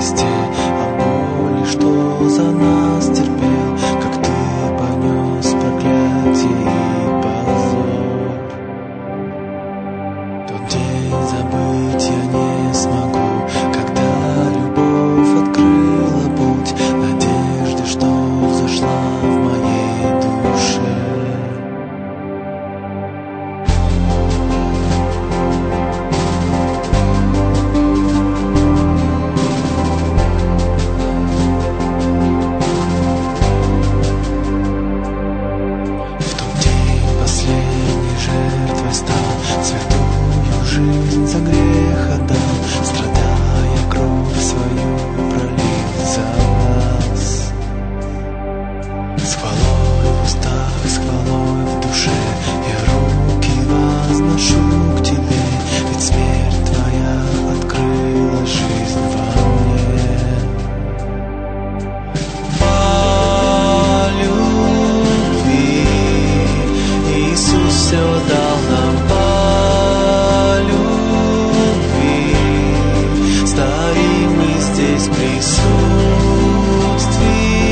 кресте, о боли, что за нас терпел, как ты понес проклятие и позор. Тот день забыть я не смогу, когда любовь открыла путь надежды, что взошла в моей душе. В тот день последней жертвой стал, святую жизнь за грех отдал, страдая, кровь свою пролил за нас. С хвалой в устах, с хвалой в душе я руки возношу к тебе, ведь смерть твоя открыла жизнь во мне. По любви Иисус все дал нам, по любви стоим мы здесь в присутствии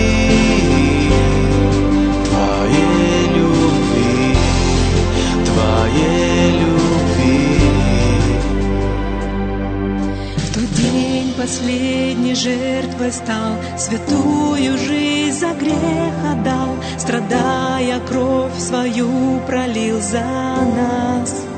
Твоей любви, Твоей любви. В тот день последней жертвой стал, святую жизнь за грех отдал, страдая, кровь свою пролил за нас.